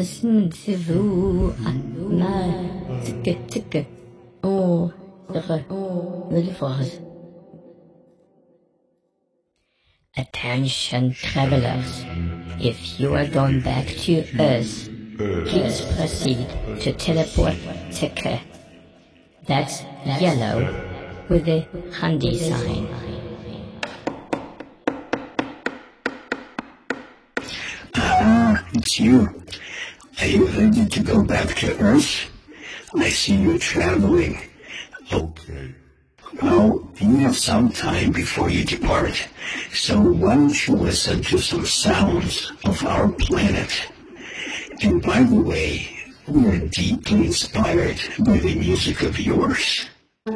listen to you. My ticket. Oh, the force. Attention travelers. If you are going back to Earth, please proceed to teleport ticket. That's yellow with a handy sign. It's you. Are you ready to go back to Earth? I see you traveling. Okay. Well, you have some time before you depart, so why don't you listen to some sounds of our planet? And by the way, we are deeply inspired by the music of yours.